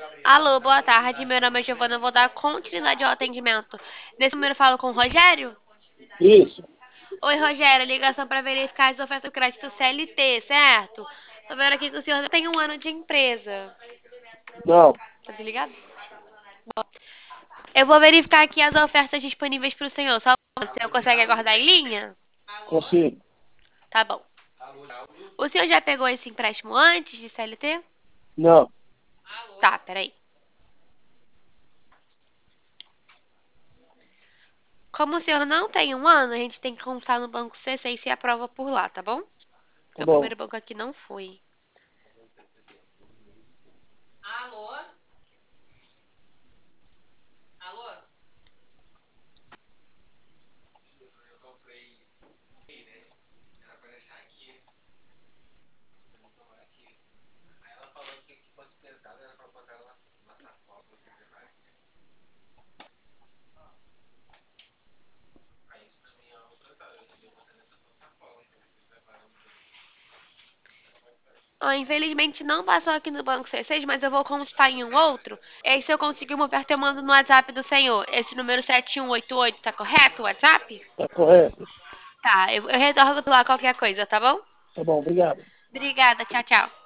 Alô, boa tarde. Meu nome é Giovana. Eu vou dar continuidade ao atendimento. Nesse número eu falo com o Rogério? Isso. Oi, Rogério. Ligação para verificar as ofertas do crédito CLT, certo? Tô vendo aqui que o senhor tem um ano de empresa. Não, Tá desligado? Eu vou verificar aqui as ofertas disponíveis para o senhor. Só o senhor consegue aguardar em linha? consigo. Tá bom. O senhor já pegou esse empréstimo antes de CLT? Não, Tá, peraí. Como o senhor não tem um ano, a gente tem que consultar no banco C6 se aprova por lá, tá bom? tá Porque o bom. primeiro banco aqui não foi. Ah, infelizmente não passou aqui no banco C6, mas eu vou consultar em um outro. E aí, se eu conseguir uma oferta, eu mando no WhatsApp do senhor. Esse número 7188 tá correto, o WhatsApp? Tá correto. Tá, eu retorno lá qualquer coisa, tá bom? Tá bom, obrigado. Obrigada, tchau, tchau.